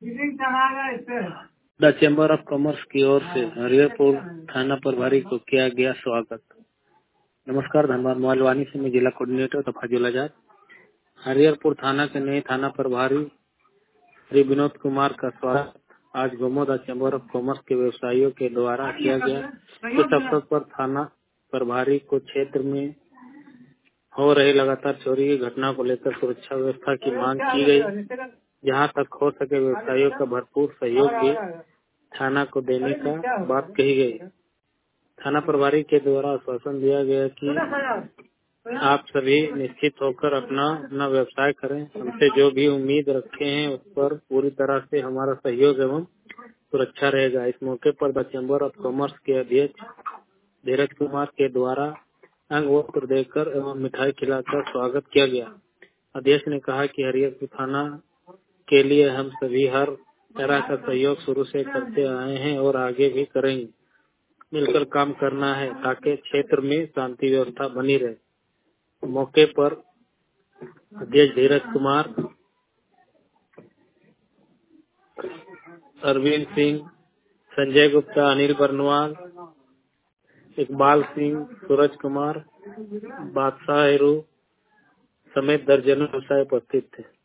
The chamber of commerce की ओर से हरिहरपुर थाना प्रभारी को किया गया स्वागत। नमस्कार, धनबाद मोबाइलवानी से मैं जिला कोऑर्डिनेटर तफाजुल आजाद। हरिहरपुर थाना के नए थाना प्रभारी श्री विनोद कुमार का स्वागत आज Gomo the chamber of commerce के व्यवसायियों के द्वारा किया गया। इस अवसर पर थाना प्रभारी को क्षेत्र में हो रही लगातार चोरी की घटना को लेकर सुरक्षा व्यवस्था की मांग की गई। जहां तक हो सके व्यवसायियों का भरपूर सहयोग भी थाना को देने का बात कही गई। थाना प्रभारी के द्वारा आश्वासन दिया गया कि आप सभी निश्चित होकर अपना व्यवसाय करें। हमसे जो भी उम्मीद रखे हैं उस पर पूरी तरह से हमारा सहयोग एवं सुरक्षा रहेगा। इस मौके पर द चैम्बर ऑफ कॉमर्स के अध्यक्ष धीरज कुमार के द्वारा अंग वस्त्र देकर एवं मिठाई खिलाकर स्वागत किया गया। अध्यक्ष ने कहा कि हरिहरपुर थाना के लिए हम सभी हर तरह का सहयोग शुरू से करते आए हैं और आगे भी करेंगे। मिलकर काम करना है ताकि क्षेत्र में शांति व्यवस्था बनी रहे। मौके पर अध्यक्ष धीरज कुमार, अरविंद सिंह, संजय गुप्ता, अनिल बर्नवाल, इकबाल सिंह, सूरज कुमार, बादशाह हेरू समेत दर्जनों व्यवसायी उपस्थित थे।